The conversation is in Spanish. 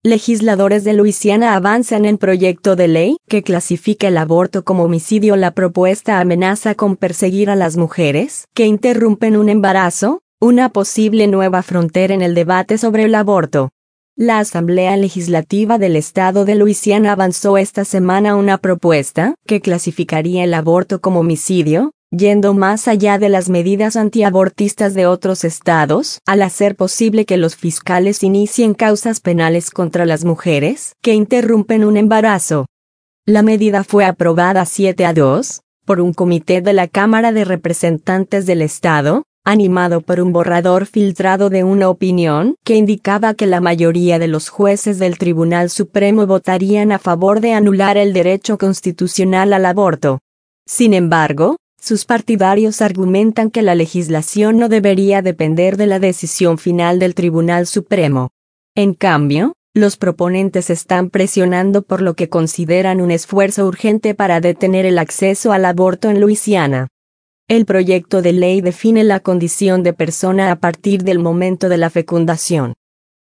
Legisladores de Luisiana avanzan en proyecto de ley que clasifica el aborto como homicidio. La propuesta amenaza con perseguir a las mujeres que interrumpen un embarazo, una posible nueva frontera en el debate sobre el aborto. La Asamblea Legislativa del Estado de Luisiana avanzó esta semana una propuesta que clasificaría el aborto como homicidio, yendo más allá de las medidas antiabortistas de otros estados, al hacer posible que los fiscales inicien causas penales contra las mujeres que interrumpen un embarazo. La medida fue aprobada 7-2 por un comité de la Cámara de Representantes del Estado, animado por un borrador filtrado de una opinión que indicaba que la mayoría de los jueces del Tribunal Supremo votarían a favor de anular el derecho constitucional al aborto. Sin embargo, sus partidarios argumentan que la legislación no debería depender de la decisión final del Tribunal Supremo. En cambio, los proponentes están presionando por lo que consideran un esfuerzo urgente para detener el acceso al aborto en Luisiana. El proyecto de ley define la condición de persona a partir del momento de la fecundación.